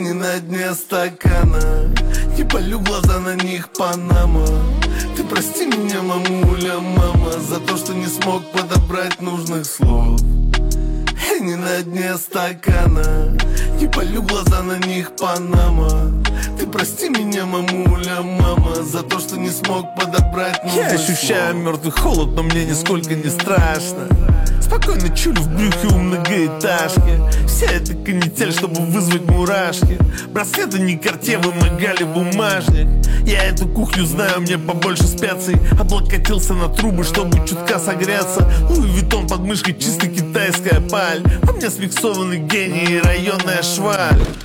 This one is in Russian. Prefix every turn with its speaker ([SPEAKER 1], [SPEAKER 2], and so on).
[SPEAKER 1] не на дне стакана. Не полю глаза, на них Панама. Ты прости меня, мамуля, мама, за то, что не смог подобрать нужных слов. Не на дне стакана. Не полю глаза, на них Панама. Ты прости меня, мамуля, мама, за то, что не смог подобрать нужных слов.
[SPEAKER 2] Я ощущаю мертвый холод, но мне нисколько не страшно. Спокойно чулю в брюхе у многоэтажки. Вся эта канитель, чтобы вызвать мурашки. Браслеты не Картье, вымогали бумажник. Я эту кухню знаю, мне побольше специй. Облокотился на трубы, чтобы чутка согреться. Луи Виттон под мышкой, чисто китайская паль. А мне смиксованный гений и районная шваль.